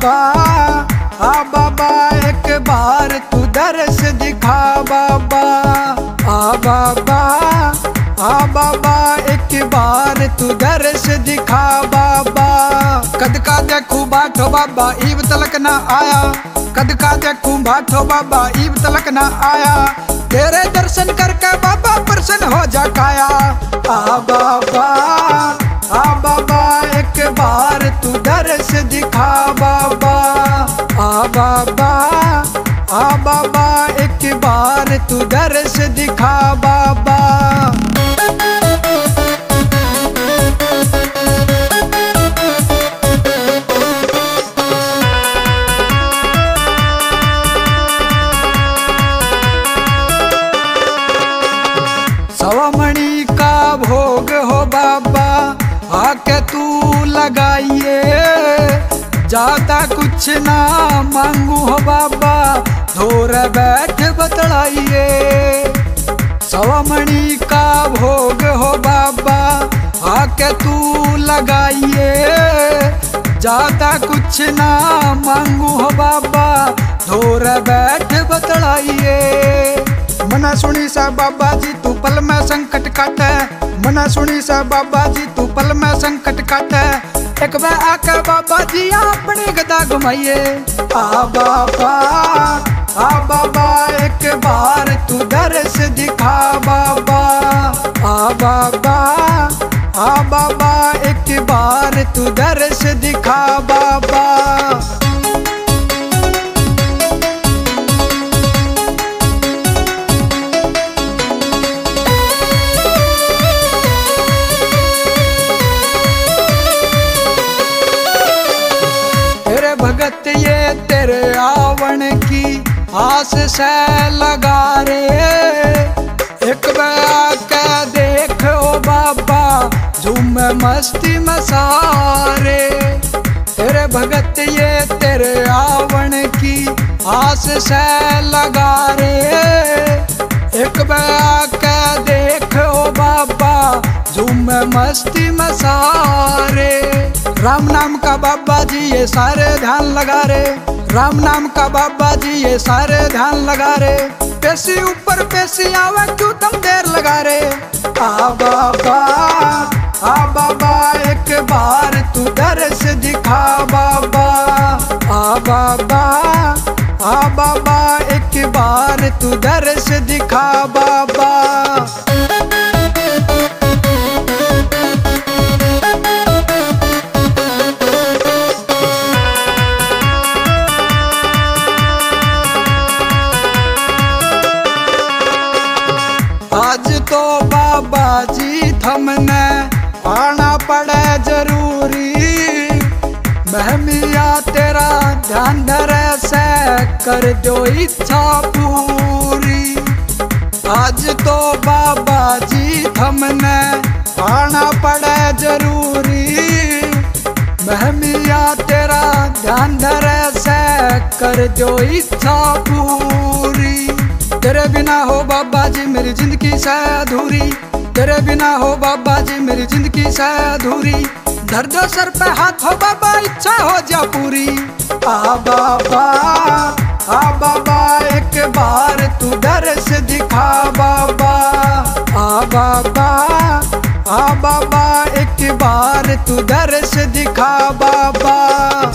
बाबा, आ बाबा एक बार तू दर्श दिखा बाबा, आ बाबा, आ बाबा एक बार तू दर्श दिखा बाबा। कद का देखूं बाठो बाबा ईब तलक ना आया, कद का देखूं बाठो बाबा ईब तलक ना आया, तेरे दर्शन करके बाबा प्रसन्न हो जा काया। आ बाबा, आ बाबा एक बार तू दर्श दिखा बाबा, आ बाबा, आ बाबा एक बार तू दर्श दिखा बाबा। सवामणि का भोग हो बाबा आके तू लगाइए, ज्यादा कुछ ना मांगू हो बाबा धोर बैठ बतलाइए। सवामणि का भोग हो बाबा आके तू लगाइए, ज्यादा कुछ ना मांगू हो बाबा धोर बैठ बतलाइए। मना सुनी सा बाबा जी तू पल में संकट काटे, मना सुनी सा बाबा जी तू पल में संकट काटे, एक बार आके बाबा जी अपनी गदा घुमाइए। आ बाबा, आ बाबा एक बार तू दर्श दिखा बाबा, आ बाबा, आ बाबा एक बार तू दर्श दिखा बाबा। भगत ये तेरे आवन की आस से लगा रे, एक बार के देख ओ बाबा झूम मस्ती में सारे। तेरे भगत ये तेरे आवन की आस से लगा रे, एक बार के देख ओ बाबा झूम मस्ती में सारे। राम नाम का बाबा जी ये सारे ध्यान लगा रे, राम नाम का बाबा जी ये सारे ध्यान लगा रे, पेशी ऊपर पेशी आवे क्यों तुम देर लगा रे। आ बाबा, आ बाबा एक बार तू दर्श दिखा बाबा, आ बाबा, आ बाबा एक बार तू दर्श दिखा बाबा। आज तो बाबा जी थमने आना पड़े जरूरी, महमिया तेरा ध्यान धरे से कर दो इच्छा पूरी। आज तो बाबा जी थमने आना पड़े जरूरी, महमिया तेरा ध्यान धरे से कर दो इच्छा पूरी। तेरे बिना हो बाबा जी मेरी जिंदगी से अधूरी, तेरे बिना हो बाबा जी मेरी जिंदगी से अधूरी, धर दो सर पे हाथ हो बाबा इच्छा हो जा पूरी। आ बाबा, आ बाबा एक बार तू दर्श दिखा बाबा, आ बाबा, आ बाबा एक बार तू दर्श दिखा बाबा।